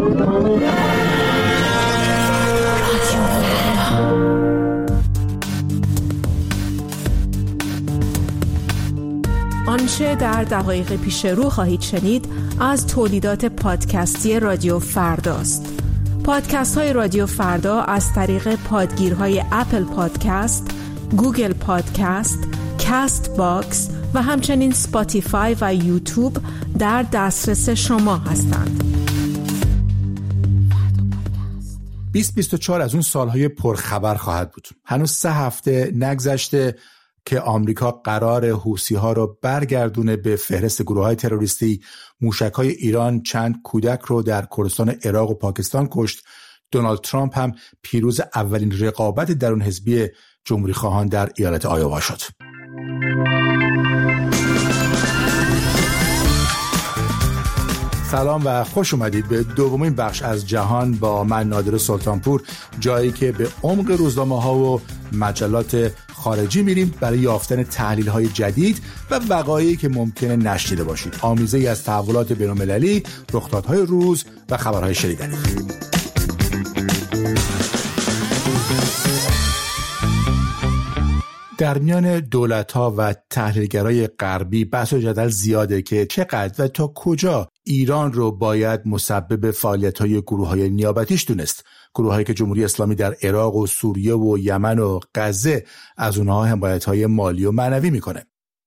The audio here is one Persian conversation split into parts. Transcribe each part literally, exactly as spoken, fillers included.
آنچه در دقایق پیش رو خواهید شنید از تولیدات پادکستی رادیو فرداست. پادکست های رادیو فردا از طریق پادگیرهای اپل پادکست، گوگل پادکست، کست باکس و همچنین سپاتیفای و یوتیوب در دسترس شما هستند. بیست بیست و چهار از اون سالهای پرخبر خواهد بود. هنوز سه هفته نگذشته که آمریکا قرار حوثی‌ها رو برگردونه به فهرست گروه‌های تروریستی. موشک‌های ایران چند کودک رو در کردستان عراق و پاکستان کشت. دونالد ترامپ هم پیروز اولین رقابت درون حزبی جمهوری خواهان در ایالت آیوا شد. سلام و خوش اومدید به دومین بخش از جهان با من نادر سلطانپور، جایی که به عمق روزنامه‌ها و مجلات خارجی میریم برای یافتن تحلیل‌های جدید و وقایعی که ممکنه نشنیده باشید. آمیزه‌ای از تحولات بین‌المللی، رخدادهای روز و خبرهای شنیدنی. در میان دولت‌ها و تحلیلگرای غربی بحث و جدل زیاده که چقدر و تا کجا ایران رو باید مسبب فعالیت‌های گروه‌های نیابتیش دونست. گروه‌هایی که جمهوری اسلامی در عراق و سوریه و یمن و غزه از اونها حمایت‌های مالی و معنوی میکنه.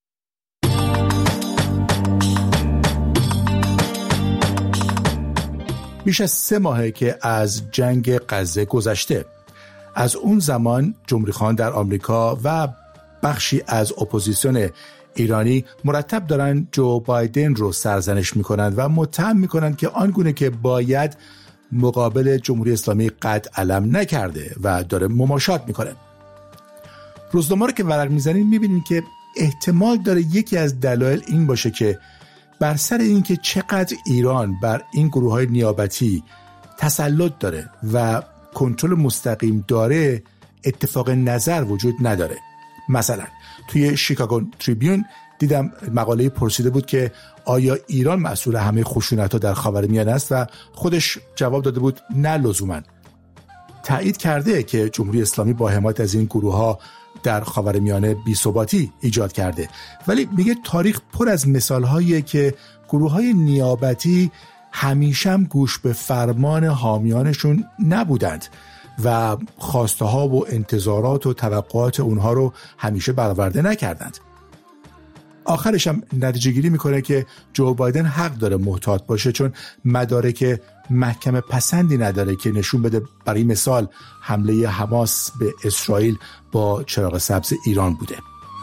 بیش از سه ماهه که از جنگ غزه گذشته. از اون زمان جمهوری خواهان در آمریکا و بخشی از اپوزیسیون ایرانی مرتب دارن جو بایدن رو سرزنش میکنند و متهم میکنند که آنگونه که باید مقابل جمهوری اسلامی قد علم نکرده و داره مماشات میکنه. روزنامه رو که ورق میزنین میبینین که احتمال داره یکی از دلایل این باشه که بر سر این که چقدر ایران بر این گروه‌های نیابتی تسلط داره و کنترل مستقیم داره اتفاق نظر وجود نداره. مثلا توی شیکاگو تریبیون دیدم مقاله پرسیده بود که آیا ایران مسئول همه خشونت‌ها در خاورمیانه است و خودش جواب داده بود نه لزوماً. تایید کرده که جمهوری اسلامی با حمایت از این گروه‌ها در خاورمیانه بی‌ثباتی ایجاد کرده، ولی میگه تاریخ پر از مثال‌هایی که گروه‌های نیابتی همیشه هم گوش به فرمان حامیانشون نبودند و خواسته ها و انتظارات و توقعات اونها رو همیشه برآورده نکردند. آخرش هم نتیجه گیری میکنه که جو بایدن حق داره محتاط باشه، چون مدارک محکم پسندی نداره که نشون بده برای مثال حمله حماس به اسرائیل با چراغ سبز ایران بوده.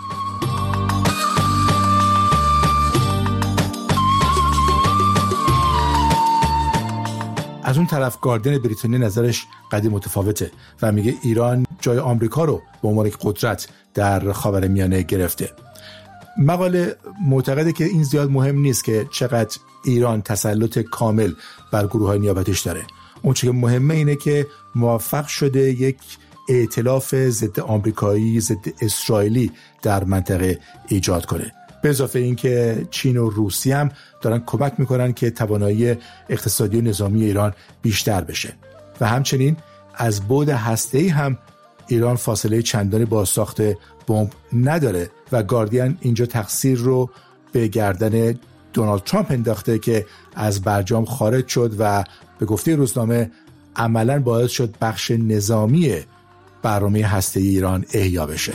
از اون طرف گاردین بریتانیا نظرش قدیم متفاوته و میگه ایران جای آمریکا رو به عنوان قدرت در خاورمیانه گرفته. مقاله معتقده که این زیاد مهم نیست که چقدر ایران تسلط کامل بر گروه‌های نیابتیش داره. اون چیزی که مهمه اینه که موفق شده یک ائتلاف ضد آمریکایی، ضد اسرائیلی در منطقه ایجاد کنه. به اضافه این که چین و روسیه هم دارن کمک میکنن که توانایی اقتصادی و نظامی ایران بیشتر بشه و همچنین از بعد هسته‌ای هم ایران فاصله چندانی با ساخت بمب نداره و گاردین اینجا تقصیر رو به گردن دونالد ترامپ انداخته که از برجام خارج شد و به گفته روزنامه عملاً باعث شد بخش نظامی برنامه هسته‌ای ایران احیا بشه.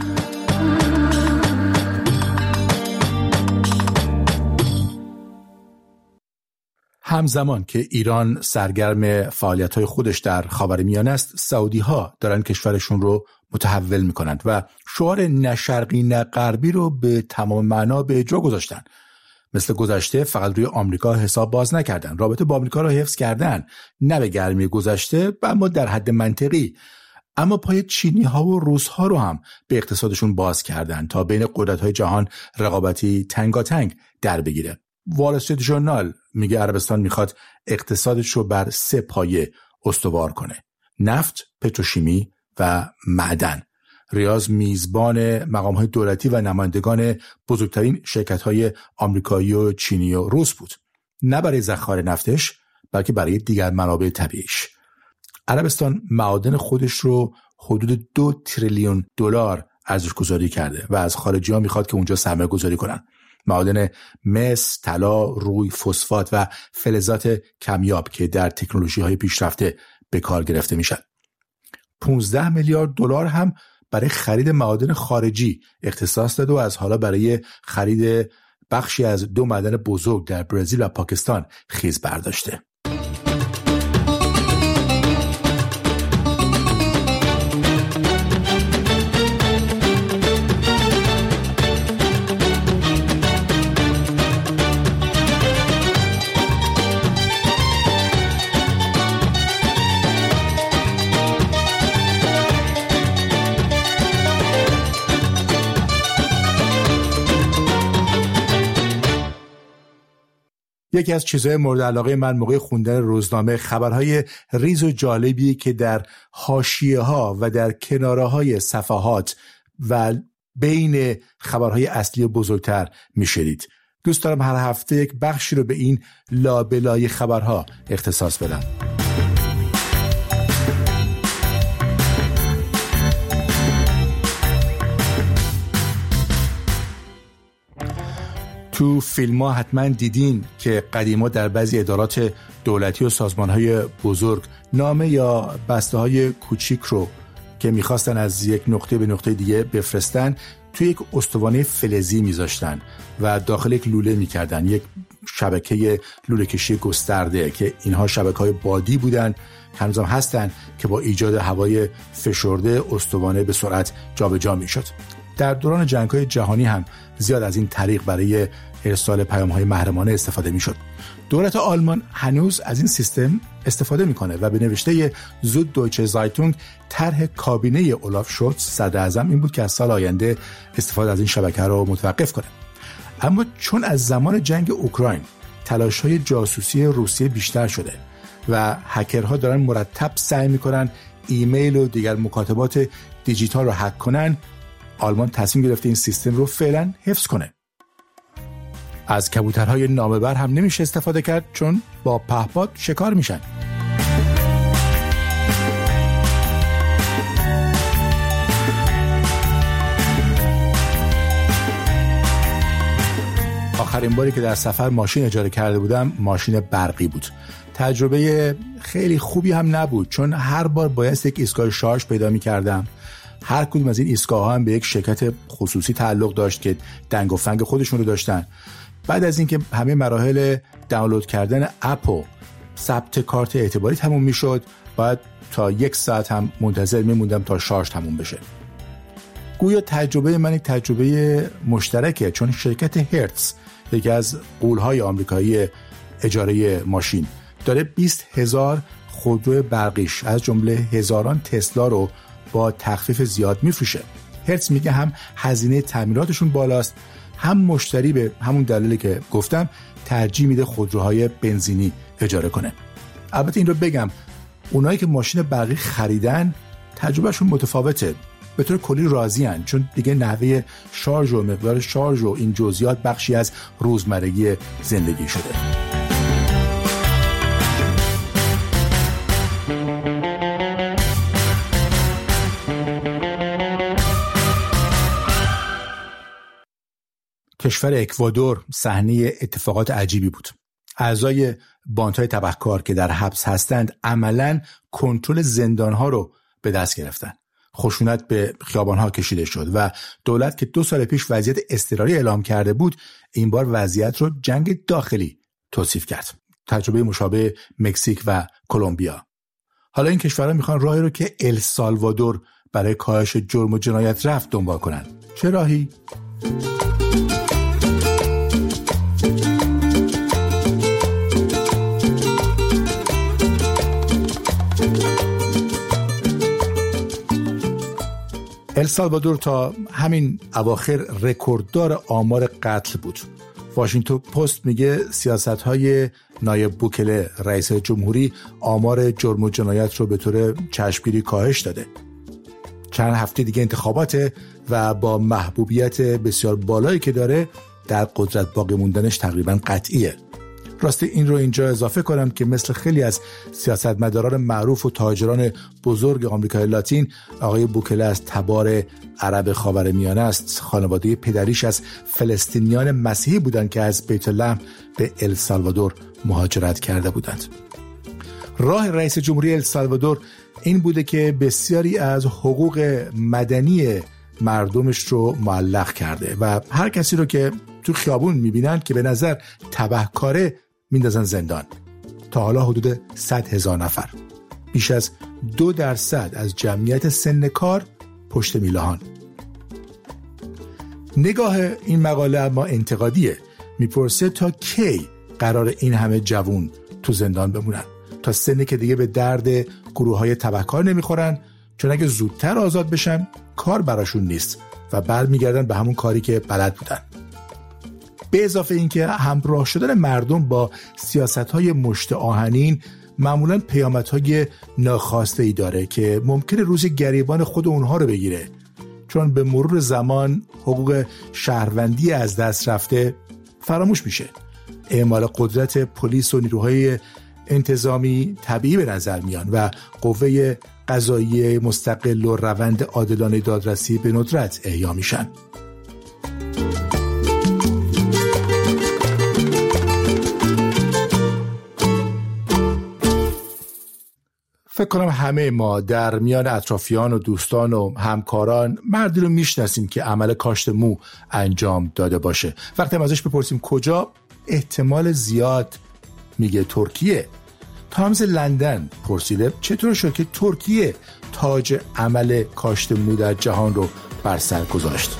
همزمان که ایران سرگرم فعالیت‌های خودش در خاورمیانه است، سعودی‌ها دارن کشورشون رو متحول می‌کنند و شعار نه شرقی نه غربی رو به تمام معنا به جا گذاشتن. مثل گذشته فقط روی آمریکا حساب باز نکردن، رابطه با آمریکا رو حفظ کردن، نه به گرمی گذشته اما در حد منطقی. اما پای چینی‌ها و روس‌ها رو هم به اقتصادشون باز کردن تا بین قدرت‌های جهان رقابتی تنگاتنگ در بگیره. وال استریت ژورنال میگه عربستان میخواد اقتصادش رو بر سه پایه استوار کنه: نفت، پتروشیمی و معدن. ریاض میزبان مقام‌های دولتی و نمایندگان بزرگترین شرکت‌های آمریکایی و چینی و روس بود، نه برای ذخایر نفتش بلکه برای دیگر منابع طبیعیش. عربستان معادن خودش رو حدود دو تریلیون دلار ارزش گذاری کرده و از خارجی ها میخواد که اونجا سرمایه گذاری کنن. معادن مس، طلا، روی، فسفات و فلزات کمیاب که در تکنولوژی های پیشرفته به کار گرفته میشن. پانزده میلیارد دلار هم برای خرید معادن خارجی اختصاص داده و از حالا برای خرید بخشی از دو معدن بزرگ در برزیل و پاکستان خیز برداشته. یکی از چیزهای مورد علاقه من موقع خوندن روزنامه خبرهای ریز و جالبی که در حاشیه‌ها و در کناره‌های صفحات و بین خبرهای اصلی بزرگتر می‌شنید. دوست دارم هر هفته یک بخشی رو به این لابلای خبرها اختصاص بدم. تو فیلم ها حتما دیدین که قدیما در بعضی ادارات دولتی و سازمان های بزرگ نامه یا بسته های کوچیک رو که میخواستن از یک نقطه به نقطه دیگه بفرستن توی یک استوانه فلزی میذاشتن و داخل یک لوله میکردن، یک شبکه لوله کشی گسترده که اینها شبکه های بادی بودن، هنوزم هستن که با ایجاد هوای فشرده استوانه به سرعت جابجا میشد. در دوران جنگ‌های جهانی هم زیاد از این طریق برای ارسال پیام‌های محرمانه استفاده می‌شد. دولت آلمان هنوز از این سیستم استفاده می‌کنه و به نوشته زود دویچه زایتونگ طرح کابینه اولاف شولتز صدر اعظم این بود که از سال آینده استفاده از این شبکه رو متوقف کنه. اما چون از زمان جنگ اوکراین تلاش‌های جاسوسی روسیه بیشتر شده و هکرها دارن مرتب سعی می‌کنن ایمیل و دیگر مکاتبات دیجیتال رو هک کنن، آلمان تصمیم گرفته این سیستم رو فعلا حفظ کنه. از کبوترهای نامه‌بر هم نمیشه استفاده کرد چون با پهپاد شکار میشن. آخرین باری که در سفر ماشین اجاره کرده بودم ماشین برقی بود. تجربه خیلی خوبی هم نبود چون هر بار باید یک ایستگاه شارژ پیدا می‌کردم. هر کدوم از این ایستگاه‌ها هم به یک شرکت خصوصی تعلق داشت که دنگ و فنگ خودشون رو داشتن. بعد از اینکه همه مراحل دانلود کردن اپ و ثبت کارت اعتباری تموم میشد، بعد تا یک ساعت هم منتظر میموندم تا شارژ تموم بشه. گویا تجربه من یک تجربه مشترکه چون شرکت هرتز، یکی از غول‌های آمریکایی اجاره ماشین، داره بیست هزار خودرو برقیش از جمله هزاران تسلا رو با تخفیف زیاد میفروشه. هرتز میگه هم هزینه تعمیراتشون بالاست، هم مشتری به همون دلیلی که گفتم ترجیح میده خودروهای بنزینی اجاره کنه. البته این رو بگم اونایی که ماشین برقی خریدن تجربهشون متفاوته، به طور کلی راضی‌اند چون دیگه نحوه شارژ و مقدار شارژ و این جزئیات بخشی از روزمرگی زندگی شده. کشور اکوادور صحنه اتفاقات عجیبی بود. اعضای باندهای تبهکار که در حبس هستند عملاً کنترل زندانها رو به دست گرفتن. خشونت به خیابانها کشیده شد و دولت که دو سال پیش وضعیت اضطراری اعلام کرده بود این بار وضعیت رو جنگ داخلی توصیف کرد. تجربه مشابه مکزیک و کلمبیا. حالا این کشورها میخوان راهی رو که السالوادور برای کاهش جرم و جنایت رفت دنبال کنن. چه راهی؟ السالوادور تا همین اواخر رکورددار آمار قتل بود. واشنگتن پست میگه سیاست‌های نایب بوکله رئیس جمهوری آمار جرم و جنایت رو به طور چشمگیری کاهش داده. چند هفته دیگه انتخاباته و با محبوبیت بسیار بالایی که داره در قدرت باقی موندنش تقریبا قطعیه. راستی این رو اینجا اضافه کنم که مثل خیلی از سیاستمداران معروف و تاجران بزرگ آمریکای لاتین، آقای بوکله از تبار عرب خاورمیانه است. خانواده پدریش از فلسطینیان مسیحی بودند که از بیت لحم به السالوادور مهاجرت کرده بودند. راه رئیس جمهوری السالوادور این بوده که بسیاری از حقوق مدنی مردمش رو معلق کرده و هر کسی رو که تو خیابون میبینن که به نظر تبهکاره میندازن زندان. تا حالا حدود صد هزار نفر، بیش از دو درصد از جمعیت سن کار پشت میلهان. نگاه این مقاله اما انتقادیه. میپرسه تا کی قرار این همه جوون تو زندان بمونن؟ تا سنی که دیگه به درد گروه های تبهکار نمیخورن، چون اگه زودتر آزاد بشن کار براشون نیست و برمیگردن به همون کاری که بلد بودن. به اضافه اینکه همراه شدن مردم با سیاست‌های مشت آهنین معمولاً پیامدهای ناخواسته ای داره که ممکنه روز گریبان خود اونها رو بگیره، چون به مرور زمان حقوق شهروندی از دست رفته فراموش میشه. اعمال قدرت پلیس و نیروهای انتظامی طبیعی به نظر میان و قوه قضاییه مستقل و روند عادلانه دادرسی به ندرت احیا میشن. فکر کنم همه ما در میان اطرافیان و دوستان و همکاران مردی رو میشناسیم که عمل کاشت مو انجام داده باشه. وقتی هم ازش بپرسیم کجا، احتمال زیاد میگه ترکیه. تایمز لندن پرسیده چطور شد که ترکیه تاج عمل کاشت مو در جهان رو بر سر گذاشت.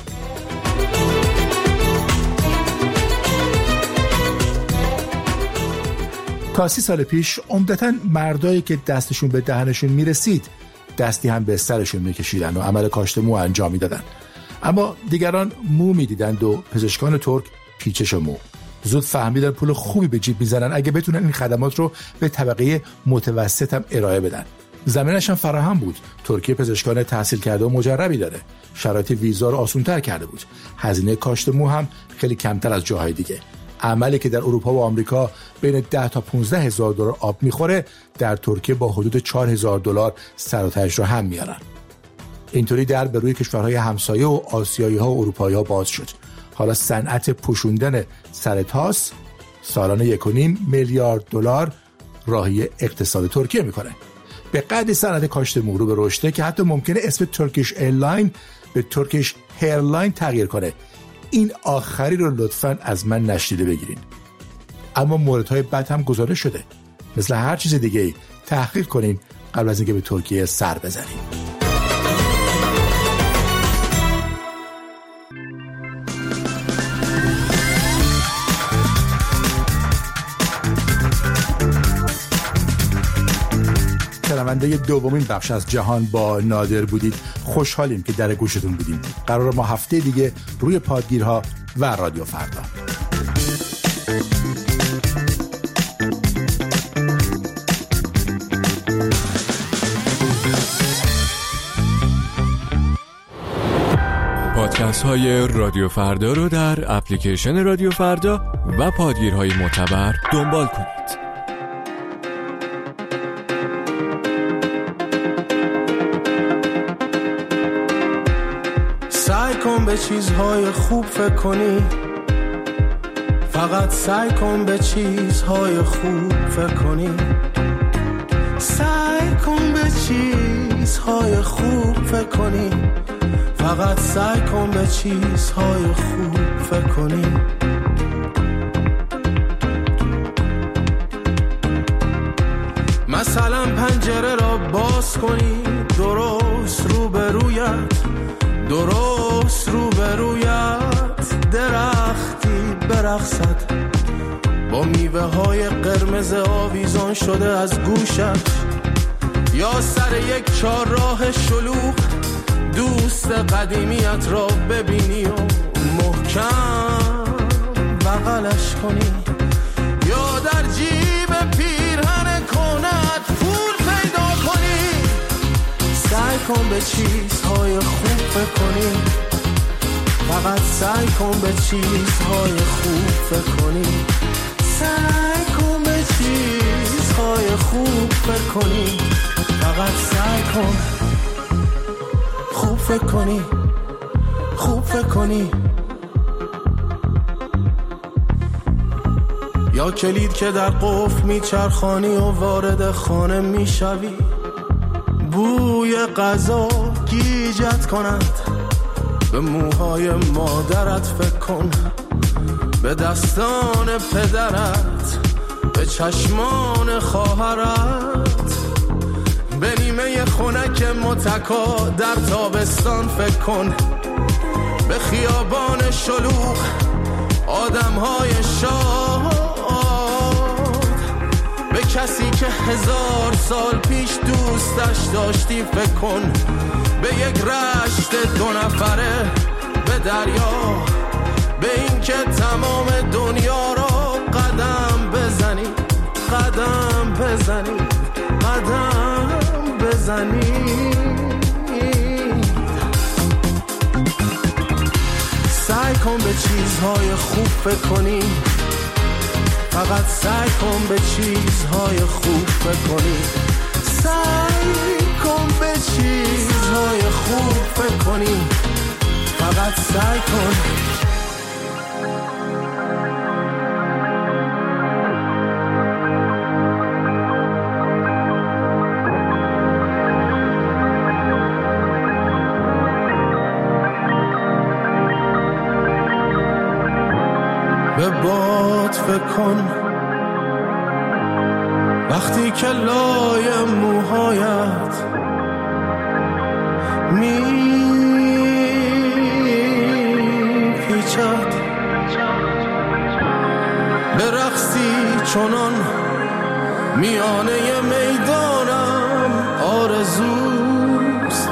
تا سی سال پیش عمدتاً مردایی که دستشون به دهنشون میرسید دستی هم به سرشون میکشیدن و عمل کاشت مو انجام میدادن، اما دیگران مو میدیدند و پزشکان ترک پیچش مو. زود فهمیدن پول خوبی به جیب میزنن اگه بتونن این خدمات رو به طبقه متوسط هم ارائه بدن. زمینش هم فراهم بود. ترکیه پزشکان تحصیل کرده و مجربی داره. شرایط ویزا رو آسان‌تر کرده بود. هزینه کاشت مو هم خیلی کمتر از جاهای دیگه. عملی که در اروپا و آمریکا بین ده تا پانزده هزار دلار آب میخوره، در ترکیه با حدود چهار هزار دلار سر و تهش رو هم میارن. اینطوری در به روی کشورهای همسایه و آسیایی ها و اروپایی ها باز شد. حالا صنعت پوشوندن سر تاس سالانه یک و نیم میلیارد دلار راهی اقتصاد ترکیه میکنه. به قدری صنعت کاشت مو رو به رشده که حتی ممکنه اسم ترکیش ایرلاین به ترکیش هیرلاین تغییر کنه. این آخری رو لطفاً از من نشنیده بگیرین. اما موردهای بد هم گزارش شده. مثل هر چیز دیگه تحقیق کنین قبل از اینکه به ترکیه سر بزنین. شنونده دومین بخش از جهان با نادر بودید. خوشحالیم که در گوشتون بودیم. قرار ما هفته دیگه روی پادگیرها و رادیو فردا. پادکست های رادیو فردا رو در اپلیکیشن رادیو فردا و پادگیرهای معتبر دنبال کنید. سعی کن به چیزهای خوب فکر کنی، فقط سعی کن به چیزهای خوب فکر کنی، سعی کن به چیزهای خوب فکر کنی، فقط سعی کن به چیزهای خوب فکر کنی. مثلا پنجره را باز کنی، درست روبرویت، درست روبرویت درختی برقصد با میوه های قرمز آویزان شده از گوشت، یا سر یک چهارراه شلوغ دوست قدیمیت را ببینی و محکم بغلش کنی، یا در جیب پیرهن کنت پول پیدا کنی. سعی کن به چیزهای خوب فکر کنی، فقط سعی کن به چیزهای خوب فکر کنی، سعی کن چیزهای خوب فکر کنی، فقط سعی کن خوب فکر کنی، خوب فکر کنی. یا کلید که در قفل میچرخانی و وارد خانه میشوی، بوی غذا گیجت کند، به موهای مادرت فکر کن، به دستان پدرت، به چشمان خواهرت، به نیمه خنک متکا در تابستان فکر کن، به خیابان شلوغ آدمهای شاد، به کسی که هزار سال پیش دوستش داشتی فکر کن، به یک رشت دو نفره، به دریا، به این که تمام دنیا را قدم بزنی، قدم بزنی، قدم بزنی. سعی کن به چیزهای خوب فکر کنی، فقط سعی کن به چیزهای خوب فکر کنی، سعی کن به چیزهای خوب فکر کنی، فقط سعی کن. به باد فکر کن وقتی که لای موهایت می پیچد، به رقصی چنان میانه میدانم آرزوست،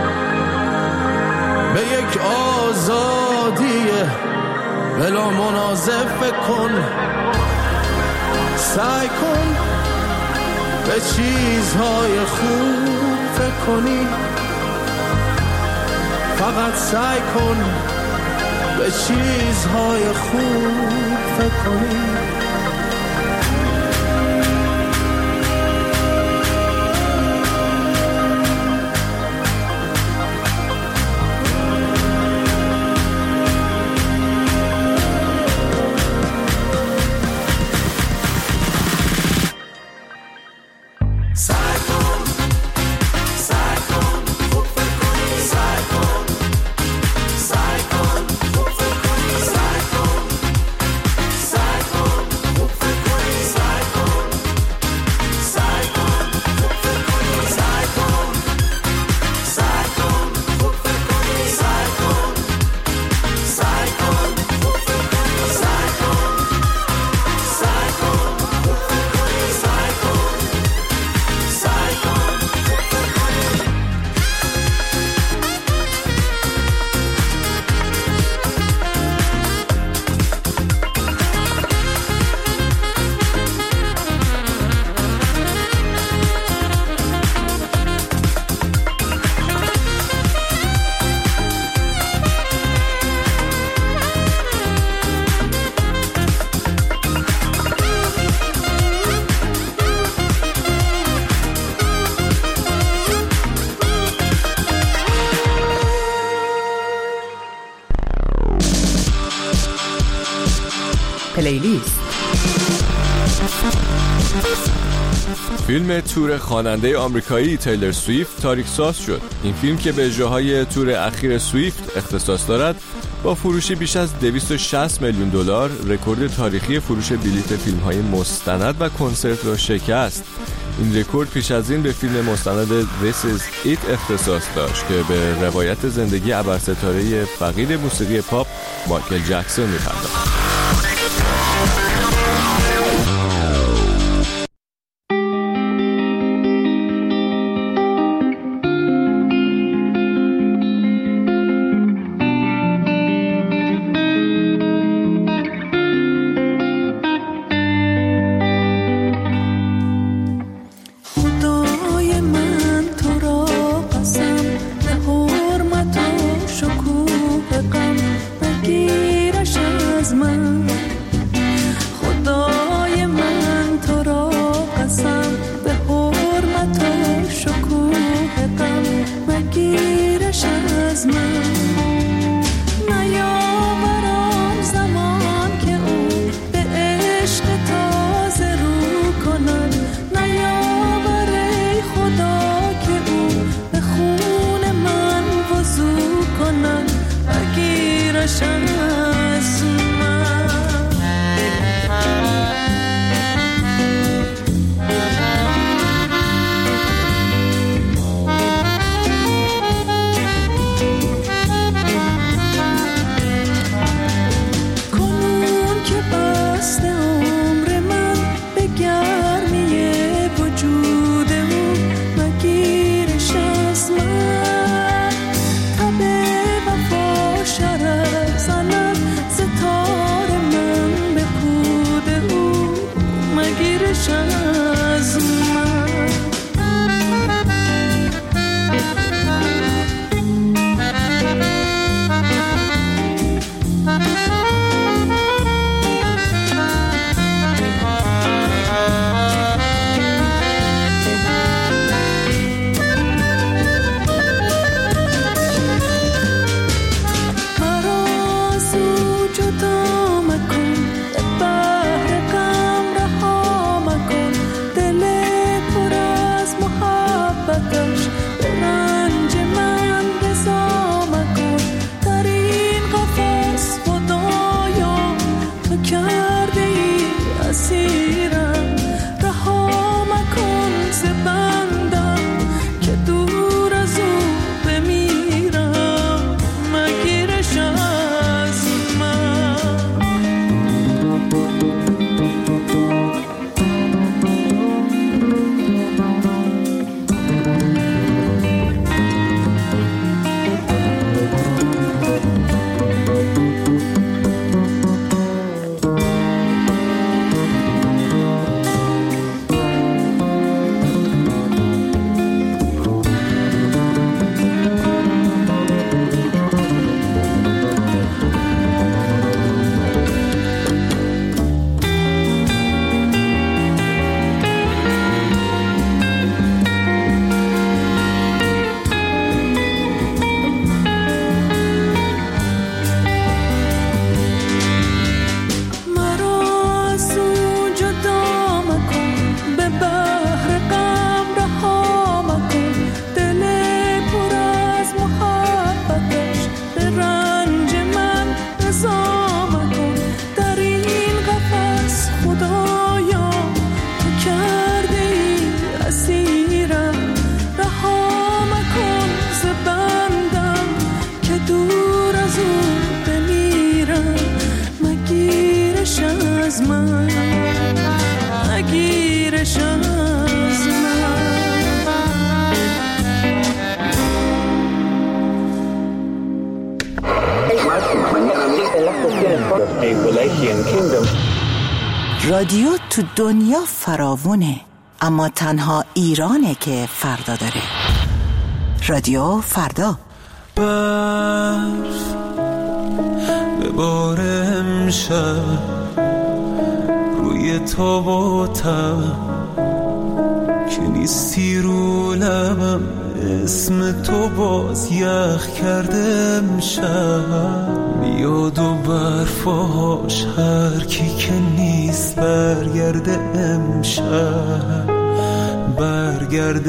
به یک آزادی بلا منازع فکر کن، سعی کن به چیزهای خوب فکر کنی، فقط سعی کن به چیزهای خوب فکر کنی. پلیلیست. فیلم تور خواننده آمریکایی تیلر سویفت تاریخ‌ساز شد. این فیلم که به اجراهای تور اخیر سویفت اختصاص دارد، با فروشی بیش از دویست و شصت میلیون دلار رکورد تاریخی فروش بلیت فیلم‌های مستند و کنسرت را شکست. این رکورد پیش از این به فیلم مستند This Is It اختصاص داشت که به روایت زندگی ابرستاره فقید موسیقی پاپ مایکل جکسون می‌پردازد. رادیو تو دنیا فراوونه، اما تنها ایرانه که فردا داره. رادیو فردا. برف بباره امشب روی تاب و تب که نیستی رو لبم، اسم تو باز یخ کرده امشب. میاد و برفاش هر کی که نیست برگرده امشب، برگرده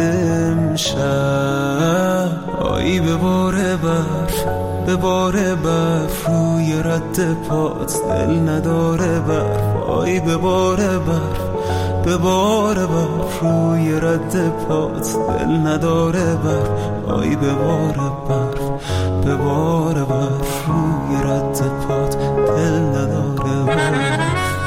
امشب. آی بباره برف، بباره برف روی رد پات، دل نداره برف. آی بباره برف، بباره برف روی رد پات، دل نداره برف. آی بباره برف، بباره برف روی رد پات، دل نداره برف.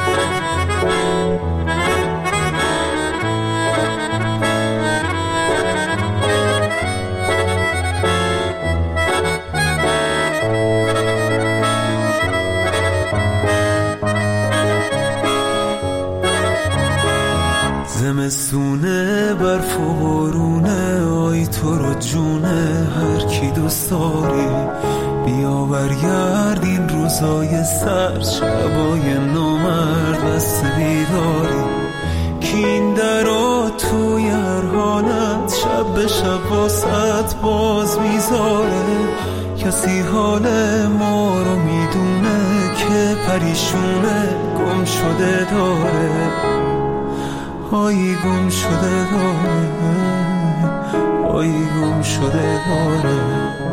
زمستونه برف و بارونه، آی تو رو جونه هر کی دوست داری. بیا برگرد این روزای سر، شبای نامرد بس بیداری. که این درا توی هر حالت شب به شب واسط باز میذاره. کسی حال ما رو میدونه که پریشونه گم شده داره. آی گم شده داره، آی گم شده داره.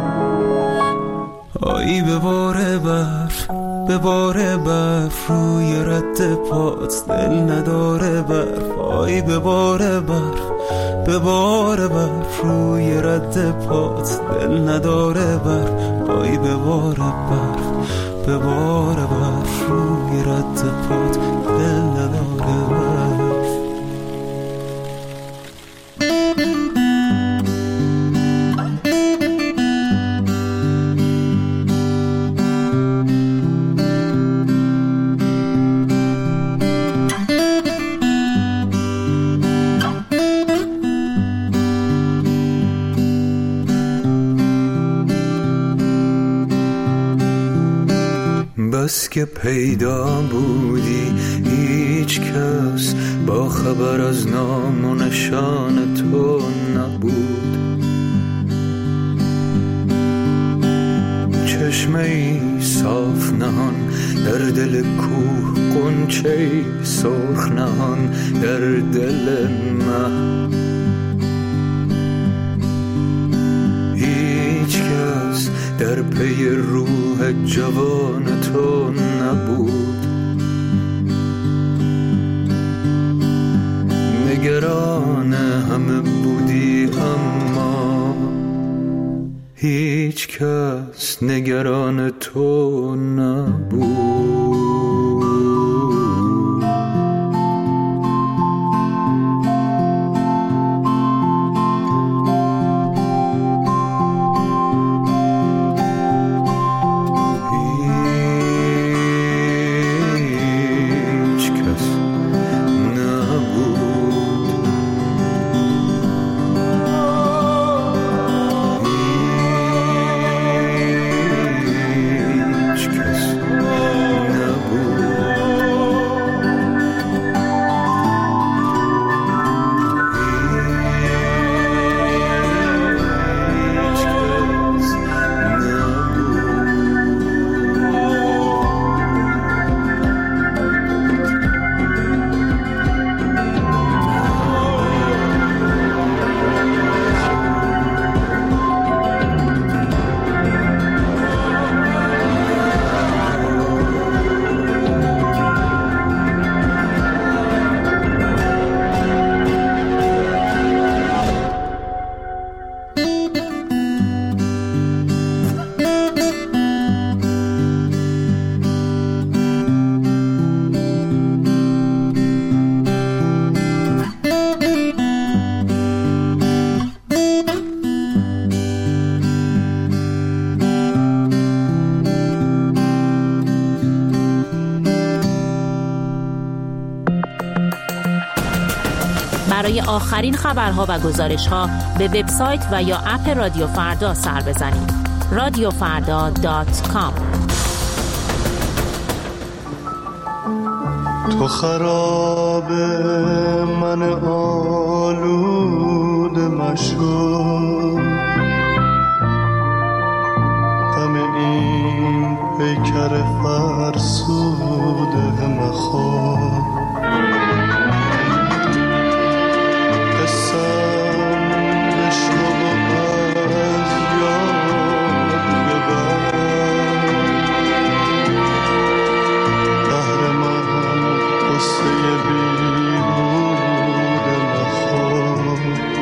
آی بباره برف، بباره برف روی رد پات، دل نداره برف. آی بباره برف، بباره برف روی رد پات، دل نداره برف. آی بباره برف، بباره برف روی رد پات، دل نداره برف. بس که پیدا بودی هیچ کس با خبر از نام و نشان تو نبود. چشمه ای صاف نهان در دل کوه، غنچه ای سرخ نهان در دل مه. هیچ کس در پی روح جوان تو نبود. نگران همه بودی اما هیچ کس نگران تو نبود. Never برای آخرین خبرها و گزارشها به وبسایت و یا اپ رادیو فردا سر بزنید. رادیو فردا دات کام. تو خراب من آلود مشو، غم این پیکر فرسوده مخواه، قسم بشنو از یاد ببر، بهر من قصه بیهوده مخواه.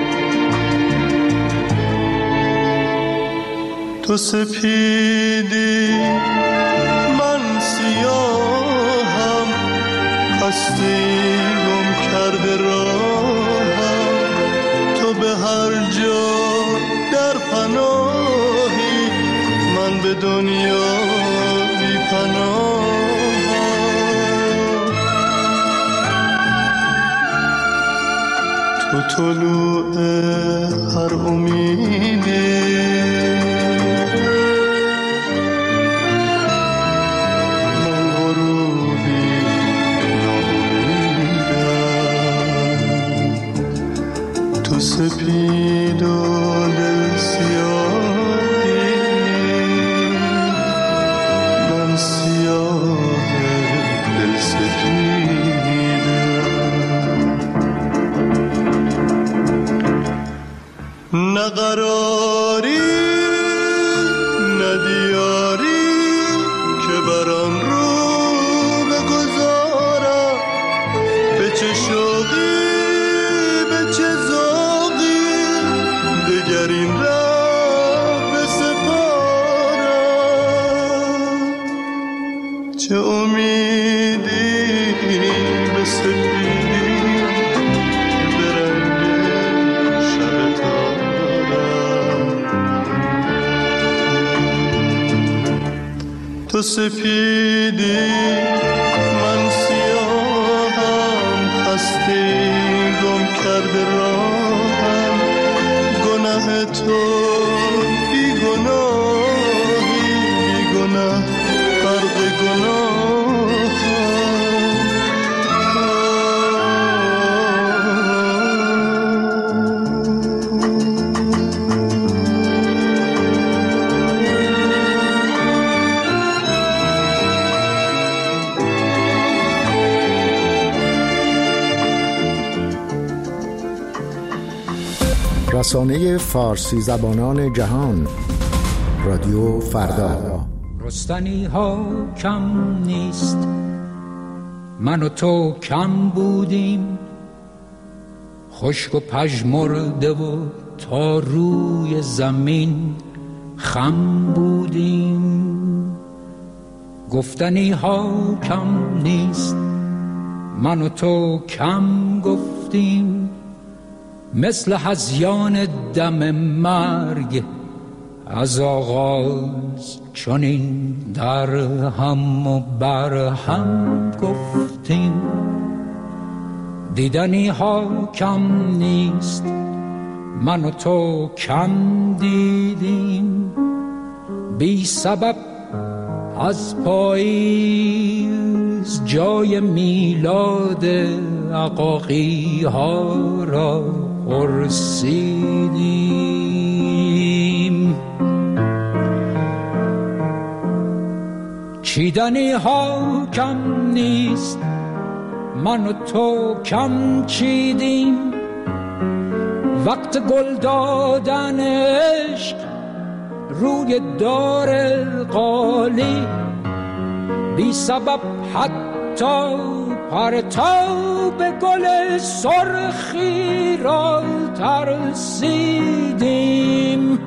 تو سپیدی من سیاهم، قصدی گم کرده راهم، تو به هر جا در پناهی، من به دنیا بی پناهم. تو طلوع هر امیدی، سپید و دل سیاهی، من سیاه دل سپیدم. نه قراری نه دیاری که بران رو بگذارم، به چه شوقی گر این راه بسپارم، چه امیدی به سپیدی به رنگ شب تارم. تو سپیدی من سیاهم، خسته گم کرده راهم، گناه تو بی گناهی، بی گناه غرق رسانه فارسی زبانان جهان، رادیو فردا. رستنی ها کم نیست، من و تو کم بودیم، خشک و پژمرده و تا روی زمین خم بودیم. گفتنی ها کم نیست، من و تو کم گفتیم، مثل هذیان دم مرگ از آغاز چنین در هم و بر هم گفتیم. دیدنی ها کم نیست، من و تو کم دیدیم، بی سبب از پاییز جای میلاد عقاقی ها را پرسیدیم. چیدنی ها کم نیست، من و تو کم چیدیم، وقت گل دادن عشق روی دار قالی، بی سبب حتی پرتاب گل سرخی را ترسیدیم.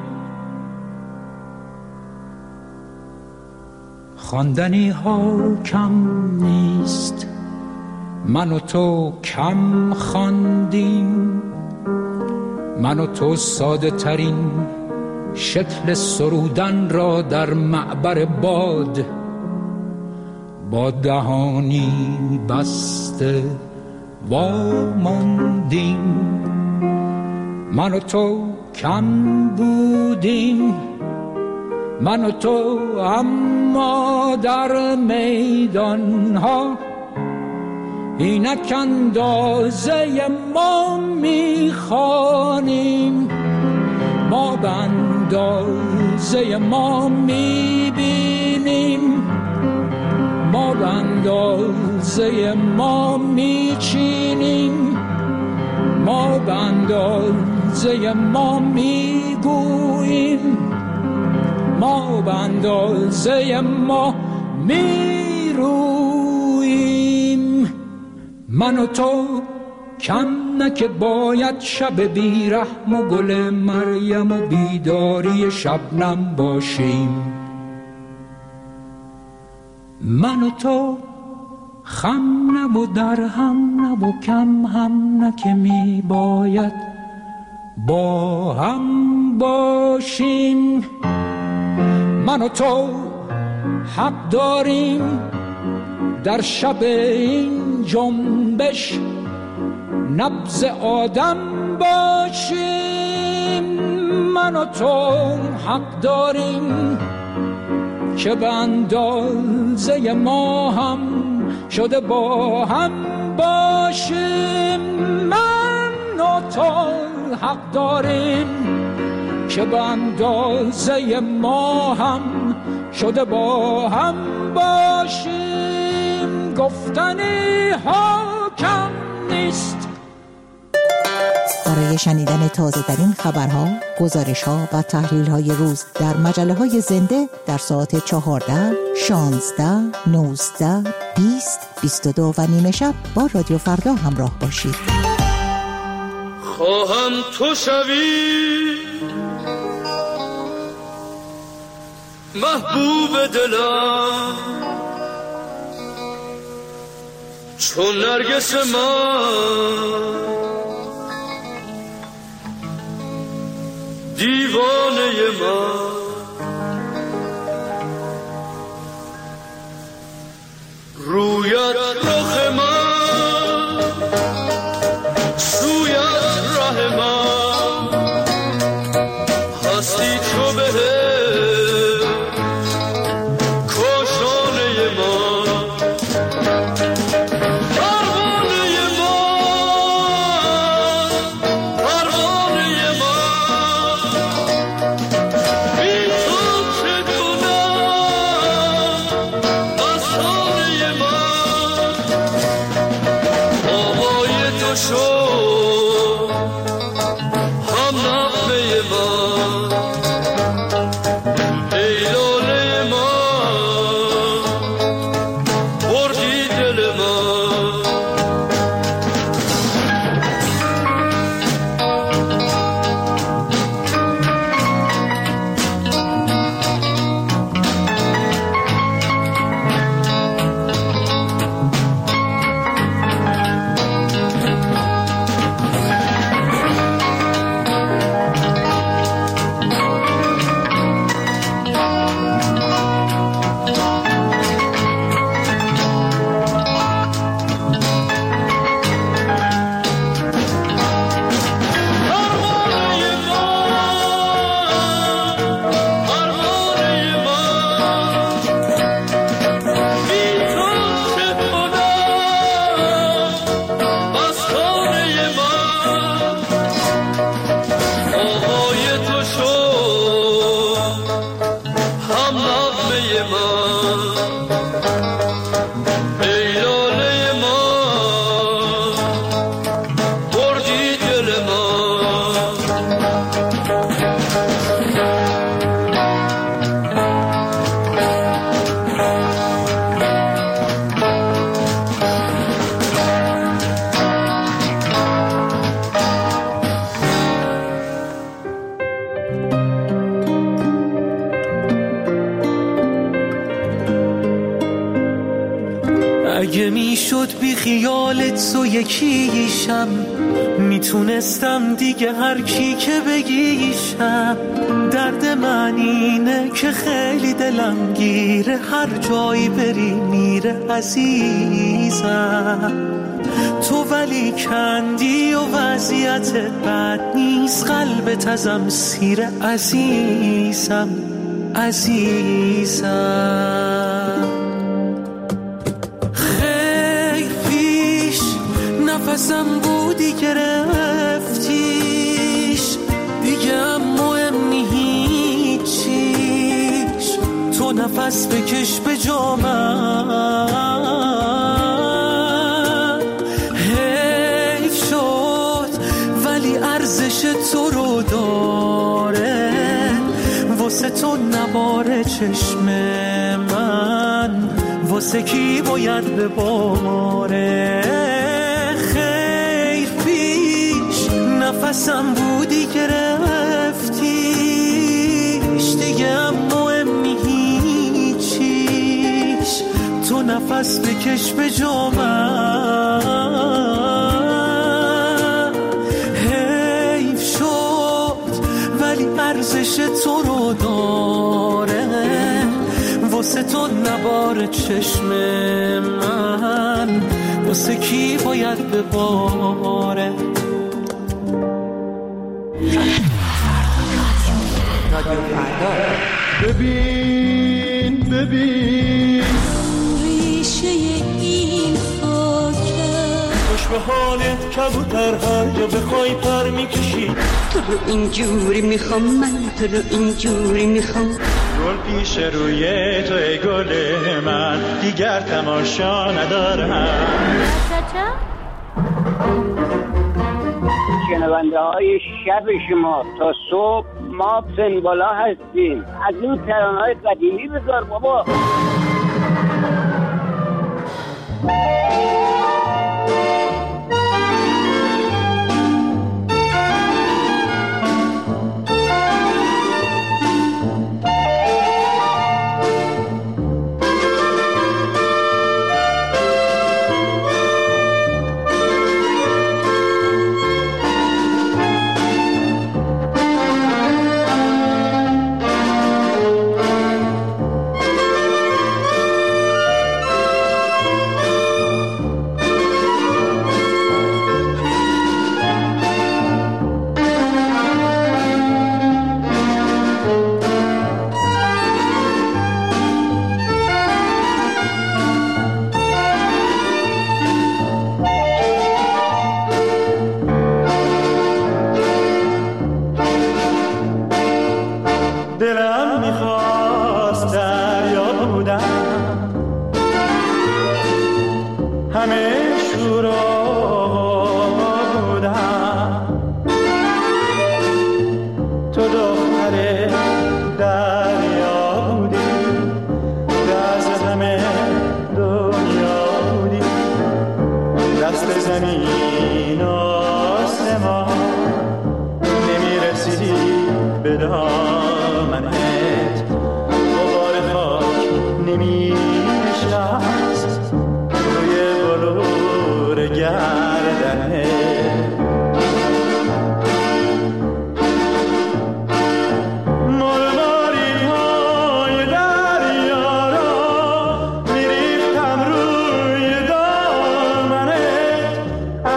خواندنی ها کم نیست، من و تو کم خواندیم، من و تو ساده ترین شکل سرودن را در معبر باد با دهانی بسته واماندیم، من و تو کم بودیم، من و تو اما در میدان ها اینک اندازه ما میخوانیم، ما به اندازه ما میبینیم، ما به اندازه ما میچینیم، ما به اندازه ما میگوییم، ما به اندازه ما میرویم. من و تو کم نه که باید شب بیرحم و گل مریم و بیداری شبنم باشیم. من و تو خم نه و در هم نه و کم هم نه که می باید با هم باشیم. من و تو حق داریم در شب این جنبش نبض آدم باشیم. من و تو حق داریم که به اندازه ما هم شده با هم باشیم. من و تو حق داریم که به اندازه ما هم شده با هم باشیم. گفتنی ها کم نیست. برای شنیدن تازه ترین خبرها، گزارش ها و تحلیل های روز در مجله های زنده در ساعت چهارده، شانزده، نوزده، بیست، بیست و دو و نیمه شب با رادیو فردا همراه باشید. خواهم تو شوی محبوب دلم چون نرگس من، دیوانه من. رویت رخ من، سویت ره من، هستی چو بهشت کاشانه من. پروانه من، پروانه من، بی تو چه کنم مستانه من. آوای تو شد هم نغمه من، ای لاله من بردی دل من. اگه میشد بی خیالت سو یکیشم، میتونستم دیگه هر کی که بگیشم، درد من اینه که خیلی دلم گیره، هر جایی بری میره عزیزم. تو ولی کندی و وضعیت بد نیست، قلبت ازم سیره عزیزم عزیزم. خیلی پیش نفسم بودی گرفتیش، دیگه هم مهم هیچیش، تو نفس بکش به جا من. حیف شد ولی ارزش تو رو داره، واسه تو نباره چشم من، واسه کی باید بباره. خیر پیش نفسم بودی گرفتیش، دیگه هم مهم هیچیش، تو نفس بکش به جا من. حیف شد ولی ارزش تو رو داره، واسه تو نباره چشم من، واسه کی باید بباره. رادیو فردا. ببین ببین ریشه این خاکه، خوش به حالت کبوتر، هر جا بخوای پر میکشی. تو رو اینجوری میخوام، من تو رو اینجوری میخوام. گل پیش روی تو ای گل من، دیگر تماشا ندارم. شنونده های شب شما تا صبح ما سنبالا هستیم. از این ترانه های قدیمی بذار بابا.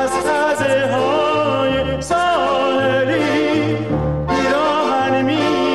ساحلی پیراهن می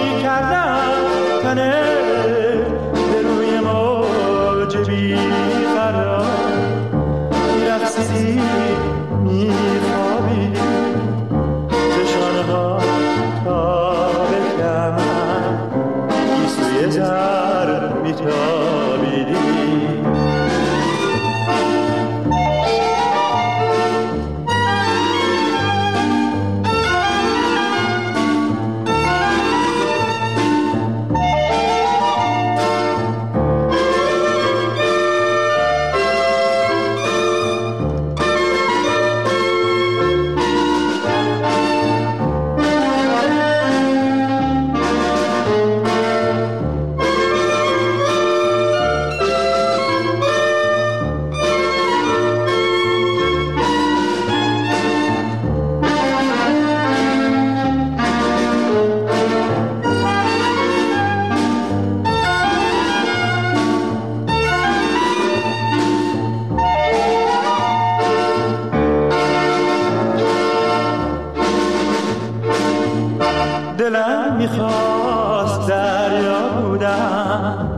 دلم میخواست دریا بودم،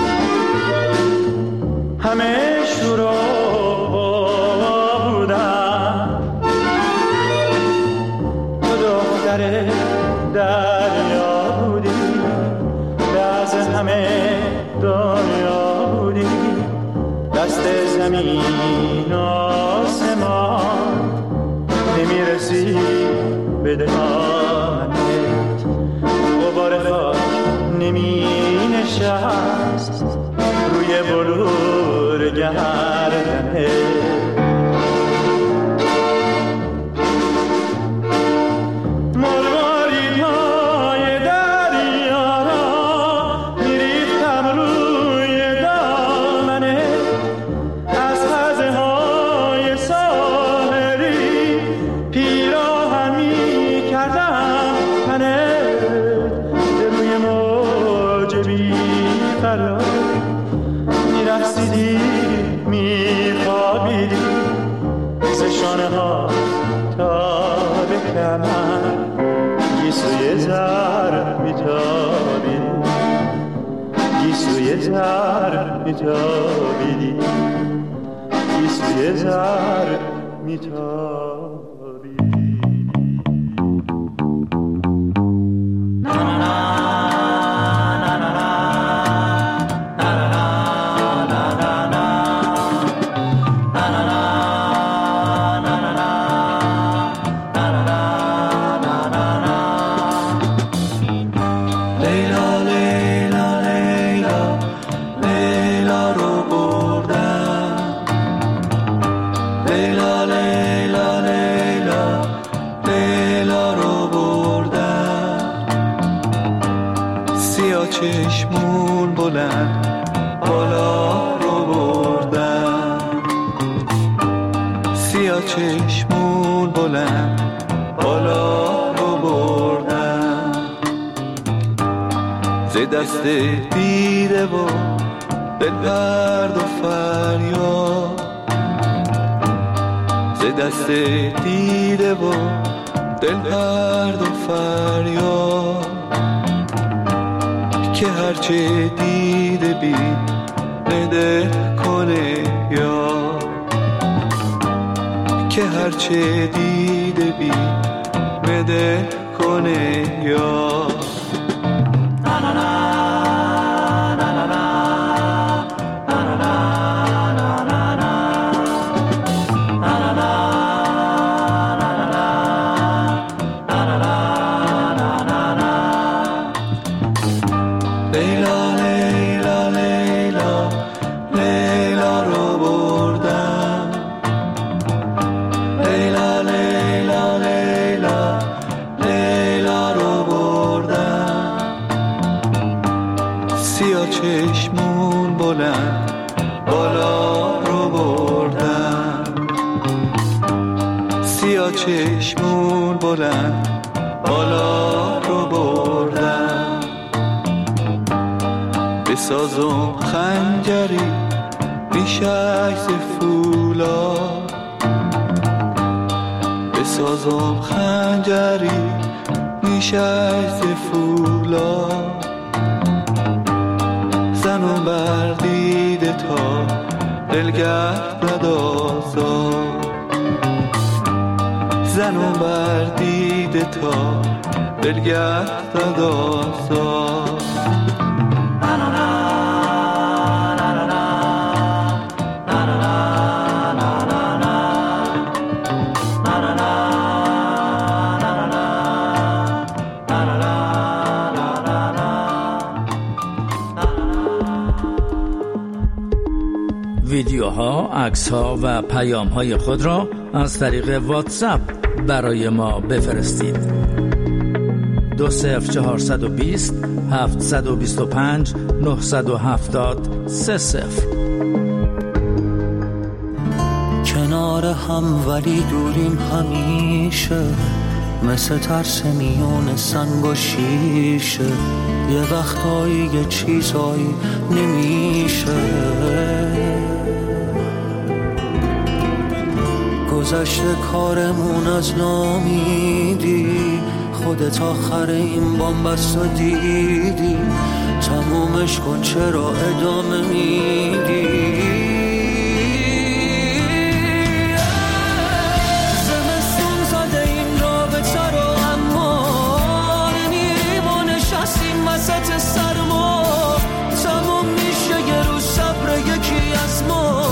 همه شورا بودم، تو دختر دریا بودی، دست همه دنیا بودی، دست زمین آسمان نمیرسی به دهانت، غبار خاک نمی نشست روی بلور گردنت. گیسوی زر میتابیدی، گیسوی زر میتابیدی، گیسوی زر میتابیدی. چشمون بلند بالا رو بردن، سیاه چشمون بلند بالا رو بردن، ز دست دیده و دل درد و فریاد، ز دست دیده و دل درد و فریاد، که هرچه دیده بی نده کنه یا، که هرچه دیده بی نده کنه یا. چشمون بلند بالا رو بردن، سیاه چشمون بلند بالا رو بردن، بسازم خنجری بیشک ز فولاد، بسازم خنجری بیشک ز فولاد، زنم بر دیده تا دلگرد آزاد، زنم بر دیده تا دلگرد آزاد. ویدیوها، عکس‌ها و پیام‌های خود را از طریق واتساپ برای ما بفرستید. دو صفر چهارصد و بیست هفتصد و بیست و پنج نهصد و هفتاد سه صفر. کنار هم ولی دوریم همیشه، مثل ترس میون سنگ و شیشه، یه وقتایی یه چیزایی نمیشه. گذشته کارمون از نامیدی، خودت آخر این بامبست رو دیدی، تمومش کن چرا ادامه میدی؟ زمستون زده این رابطه رو اما نمیریم و نشستیم وسط سرما، تموم میشه یه روز صبر یکی از ما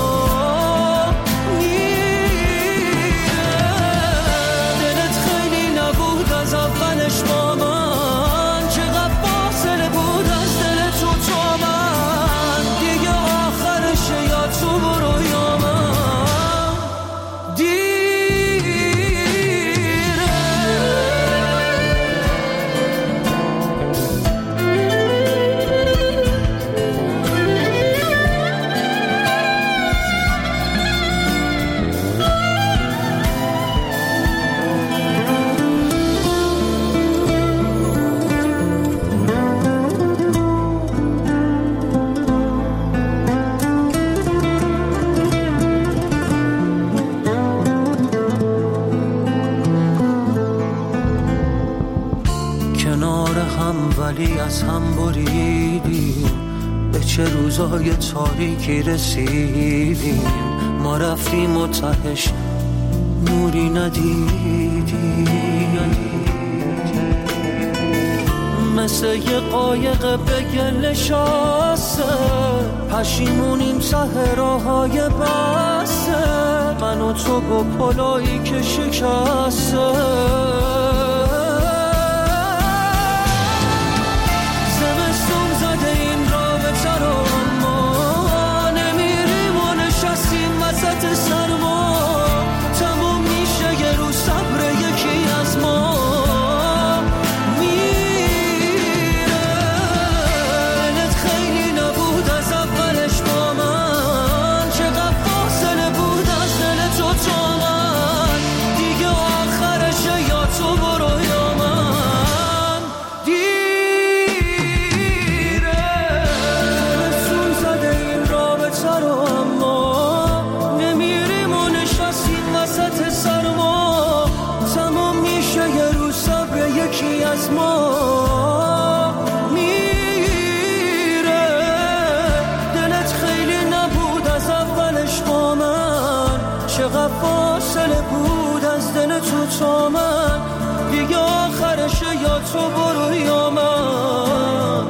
از هم بریدیم، به چه روزای تاریکی رسیدیم، ما رفتیم و تهش نوری ندیدیم، مثل یه قایق به گل نشسته، پشیمونیم ته راههای بسته، من و تو با پلایی که شکسته، سرما تموم میشه یه روز صبر یکی از ما میره، دلت خیلی نبود از اولش با من، چقدر فاصله بود از دل تو تا من، دیگه آخرشه یا تو برو یا من دیره، زمستون زده این رابطه رو اما وسط سرما، تمام میشه یه روز صبر یکی از ما میره، دلت خیلی نبود از اولش با من، چقدر فاصله بود از دل تو تا من، دیگه آخرشه یا تو برو یا من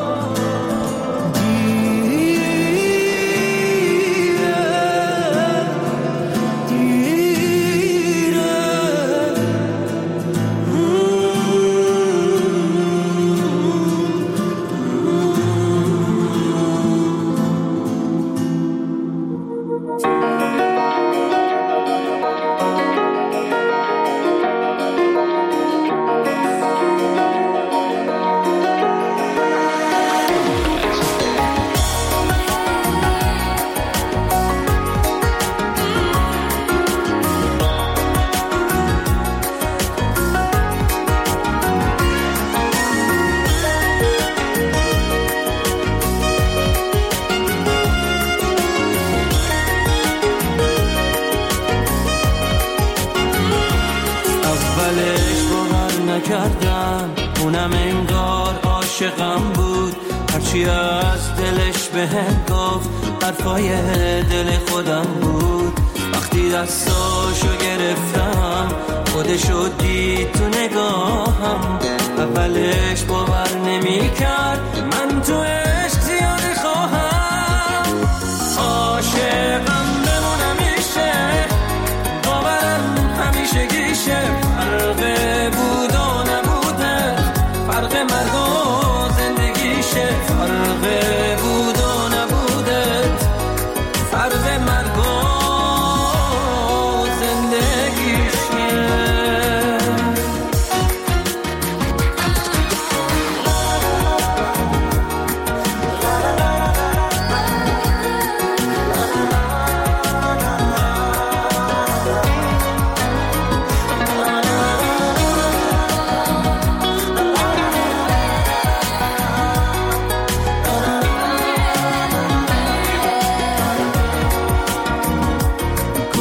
کردم، اونم انگار عاشقم بود، هرچی از دلش بهم گفت حرفای دل خودم بود، وقتی دستاشو گرفتم خودشو دید تو نگاهم، اولش باور نمی کرد من تو عشق زیادی خواهم، عاشقم بمونم میشه، باورم همیشه گیشه، فرق بود فرق مرگ و زندگیشه، فرق بود و نبودت، فرق مرگ و زندگیشه.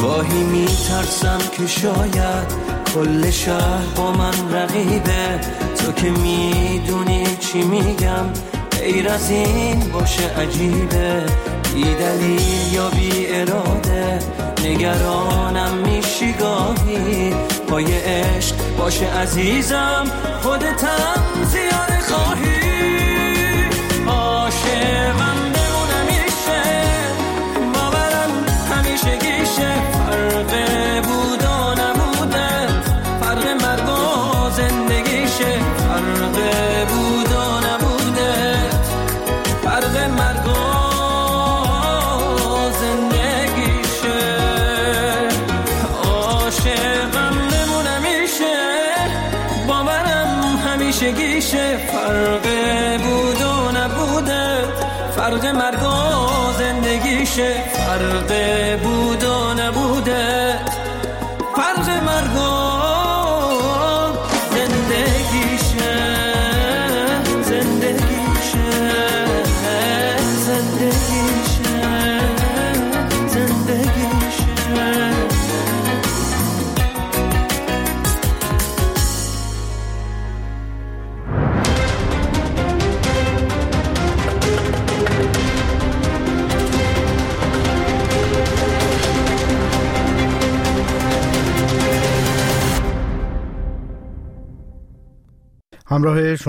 میترسم که شاید کل شهر با من رقیبه، تو که میدونی چی میگم، غیر از این باشه عجیبه، بی دلیل یا بی اراده نگرانم میشی گاهی. پای عشق باشه عزیزم، خودتم زیاده خواهی. عاشقم بمونم میشه، باورم همیشه گیشه، فرق بود و نبوده، فرق مرگ و زندگیشه، فرق بود و نبوده، فرق مرگ و زندگیشه. عاشقم بمونم میشه، باورم همیشه گیشه، فرق بود و نبوده، فرق مرگ و زندگیشه، فرق بود و نبوده، فرق مرگ و زندگیشه، زندگیشه، زندگیشه، زندگیشه. همراه